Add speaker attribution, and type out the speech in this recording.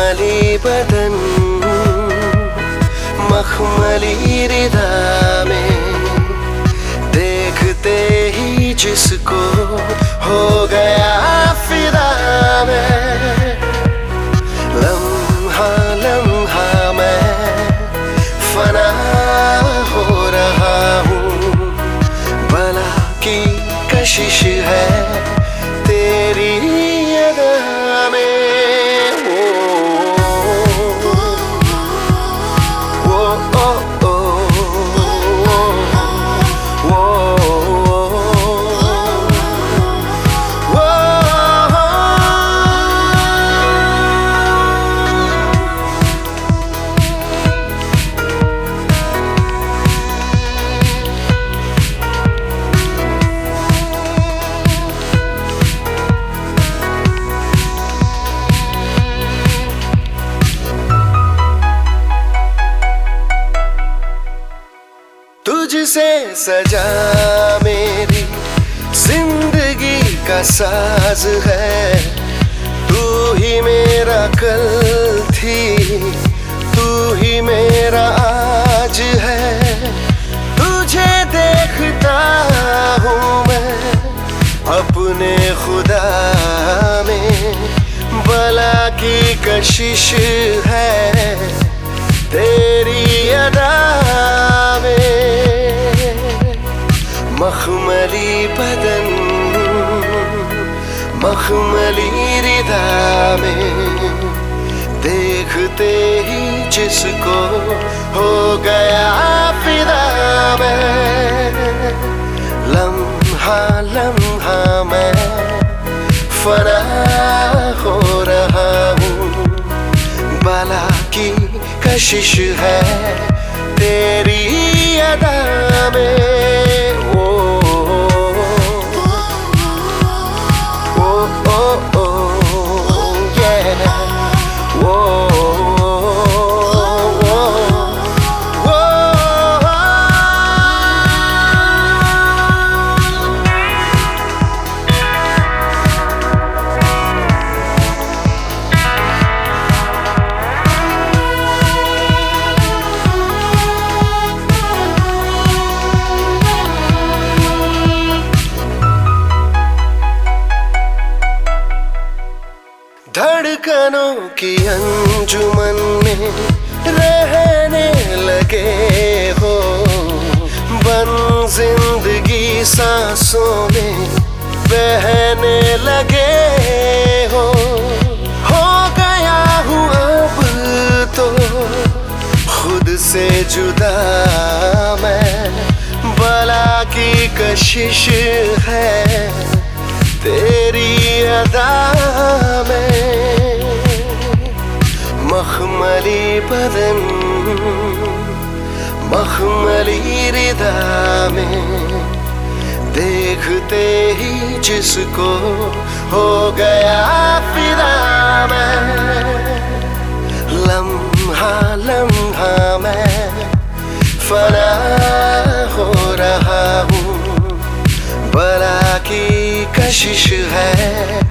Speaker 1: मखमली बदन मखमली हृदा में देखते ही जिसको हो गया फिदा में। लम्हा लम्हा मैं फना हो रहा हूँ, भला की कशिश है तेरी अदा में। तुझसे सजा मेरी जिंदगी का साज है, तू ही मेरा कल थी, तू ही मेरा आज है। तुझे देखता हूँ मैं अपने खुदा में, भला की कशिश है तेरी अदा में। मखमली बदन मखमली हृदा में देखते ही जिसको हो गया फिदा में। लम्हा लम्हा मैं फना हो रहा हूँ, भला की कशिश है तेरी अदा में। धड़कनों की अंजुमन में रहने लगे हो, बन जिंदगी सांसों में बहने लगे हो गया हूँ अब तो खुद से जुदा मैं, भला की कशिश है तेरी अदा में। मखमली बदन मखमली हृदा में देखते ही जिसको हो गया फिदा में। लम्हा लम्हा मैं फना हो रहा हूँ, भला की कशिश है